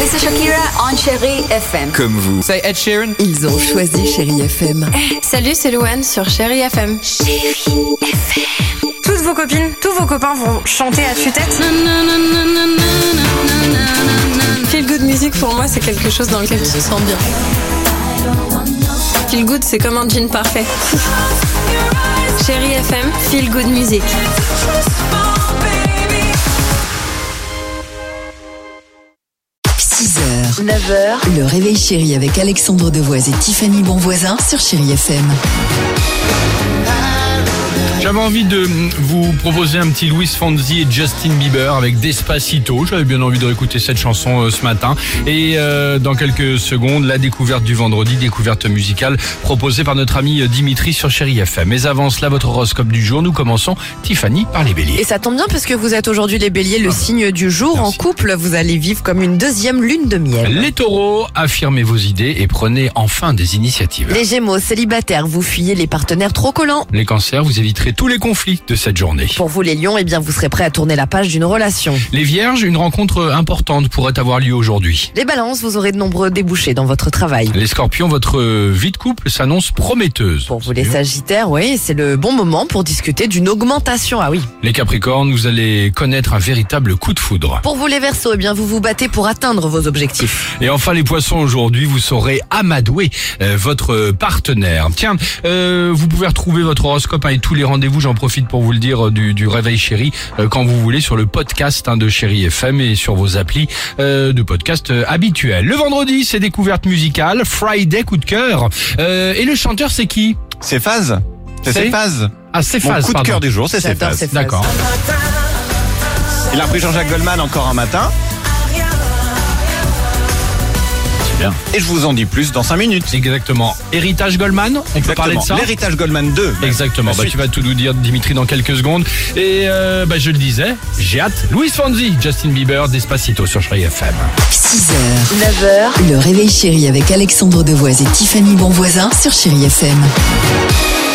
c'est Shakira on Chérie FM. Comme vous. C'est Ed Sheeran. Ils ont choisi Chérie FM. Salut, c'est Louane sur Chérie FM. Toutes vos copines, tous vos copains vont chanter à tue-tête. Feel good music pour moi, c'est quelque chose dans lequel tu te sens bien. Feel good, c'est comme un jean parfait. Chérie FM, feel good music. h 9h, le réveil chéri avec Alexandre Devoise et Tiffany Bonvoisin sur Chérie FM. J'avais envie de vous proposer un petit Luis Fonsi et Justin Bieber avec Despacito. J'avais bien envie de réécouter cette chanson ce matin. Et dans quelques secondes, la découverte du vendredi, découverte musicale proposée par notre ami Dimitri sur Chérie FM. Mais avant cela, votre horoscope du jour. Nous commençons, Tiffany, par les béliers. Et ça tombe bien parce que vous êtes aujourd'hui les béliers, le signe du jour. Merci. En couple, vous allez vivre comme une deuxième lune de miel. Les taureaux, affirmez vos idées et prenez enfin des initiatives. Les gémeaux, célibataires, vous fuyez les partenaires trop collants. Les cancers, vous éviterez tous les conflits de cette journée. Pour vous les lions, eh bien vous serez prêts à tourner la page d'une relation. Les vierges, une rencontre importante pourrait avoir lieu aujourd'hui. Les balances, vous aurez de nombreux débouchés dans votre travail. Les scorpions, votre vie de couple s'annonce prometteuse. Pour vous les sagittaires, oui, c'est le bon moment pour discuter d'une augmentation, ah oui. Les capricornes, vous allez connaître un véritable coup de foudre. Pour vous les verseaux, eh bien vous vous battez pour atteindre vos objectifs. Et enfin les poissons, aujourd'hui vous saurez amadouer votre partenaire. Tiens, vous pouvez retrouver votre horoscope et tous les rendez-vous, j'en profite pour vous le dire, du Réveil Chéri quand vous voulez sur le podcast de Chérie FM et sur vos applis de podcast habituels. Le vendredi, c'est découverte musicale, Friday coup de cœur. Et le chanteur, c'est qui? C'est Phase. C'est Phase. Ah, c'est Mon Phase, coup de pardon. cœur du jour, c'est J'adore Phase. ces phases. D'accord. Il a repris Jean-Jacques Goldman encore un matin. Bien. Et je vous en dis plus dans 5 minutes. Exactement. Héritage Goldman, on peut parler de ça? L'héritage Goldman 2. Exactement, La tu vas tout nous dire Dimitri dans quelques secondes. Et je le disais, j'ai hâte. Luis Fonsi, Justin Bieber, Despacito sur Chérie FM. 6h, 9h, le réveil chéri avec Alexandre Devoise et Tiffany Bonvoisin sur Chérie FM.